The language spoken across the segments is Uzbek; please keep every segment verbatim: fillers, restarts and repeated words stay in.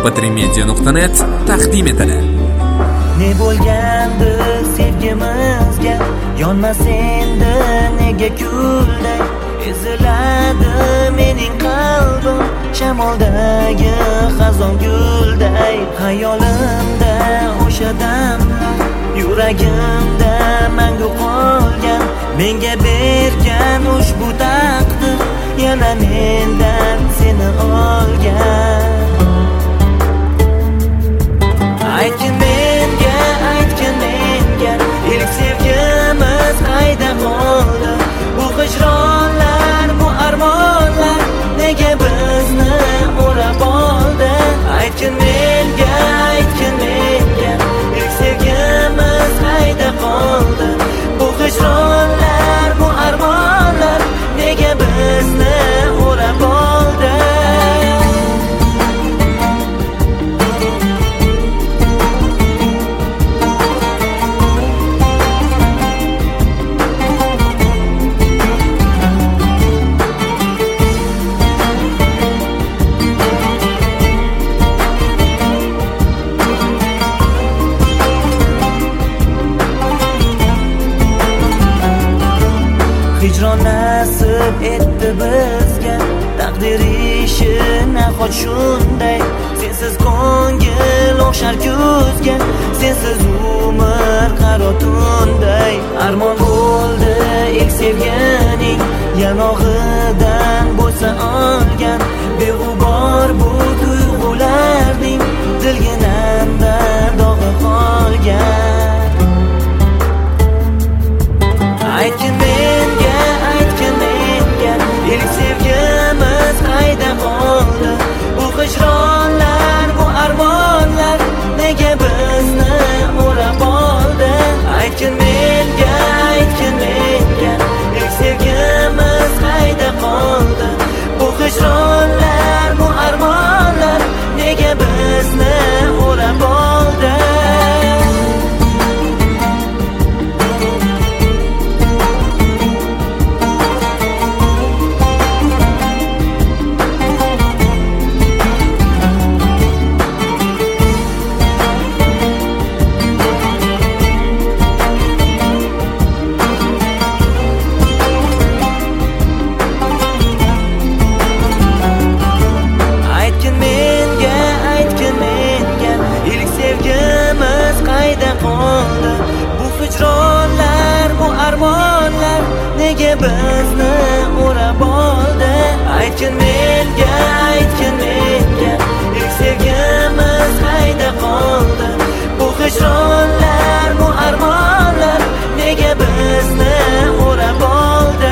em p tre media nuqta net taqdim etadi. Ne bo'lgandi sevgimizga, yonmas endi nega kulday, eziladi mening qalbim shamoldagi xazon gulday. Xayolimda o'sha damlar, yuragimda mangu qolgan, menga bergan ushbu taqdir yana mendan seni olgan. Aytgin menga, aytgin menga, ilk sevgimiz qayda qoldi? Bu hijronlar, bu armonlar nega bizni o'rab oldi? Aytgin menga, aytgin menga, ilk sevgimiz qayda qoldi? Bu hijronlar, bu armonlar nega bizni o'rab oldi? Hijron nasib etdi bizga, taqdir ishi nahot shunday. Sensiz ko'ngil o'xshar kuzga, sensiz umr qaro tunday. Armon bo'ldi ilk sevganing, yanog'idan bo'lsa olgan. Beg'ubor bu tuyg'ularning dilginamda dog'i qolgan. Aytgin menga, aytgin menga, ilk sevgimiz qayda qoldi? Bu hijronlar, bu armonlar nega bizni o'rab oldi? Aytgin menga, aytgin menga, ilk sevgimiz qayda qoldi? Bu hijronlar, bu armonlar nega bizni o'rab oldi? Nega bizni o'rab oldi? Aytgin menga, aytgin menga, ilk sevgimiz qayda qoldi? Bu hijronlar, bu armonlar nega bizni o'rab oldi?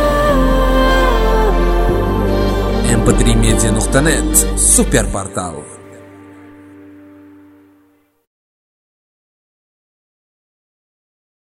em p tre media nuqta net super portal.